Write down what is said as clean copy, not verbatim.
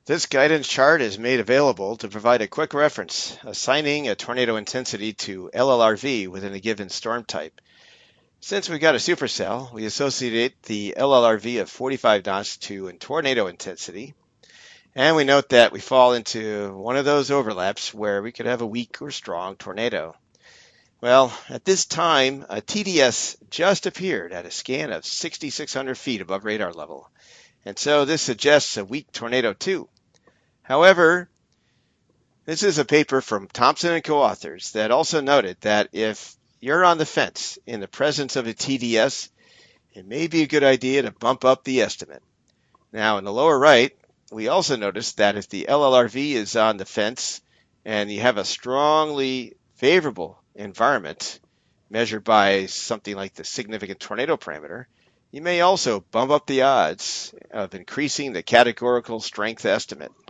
This guidance chart is made available to provide a quick reference, assigning a tornado intensity to LLRV within a given storm type. Since we got a supercell, we associate the LLRV of 45 knots to a tornado intensity, and we note that we fall into one of those overlaps where we could have a weak or strong tornado. Well, at this time, a TDS just appeared at a scan of 6,600 feet above radar level, and so this suggests a weak tornado too. However, this is a paper from Thompson and co-authors that also noted that if you're on the fence in the presence of a TDS, it may be a good idea to bump up the estimate. Now, in the lower right, we also notice that if the LLRV is on the fence and you have a strongly favorable environment measured by something like the significant tornado parameter, you may also bump up the odds of increasing the categorical strength estimate.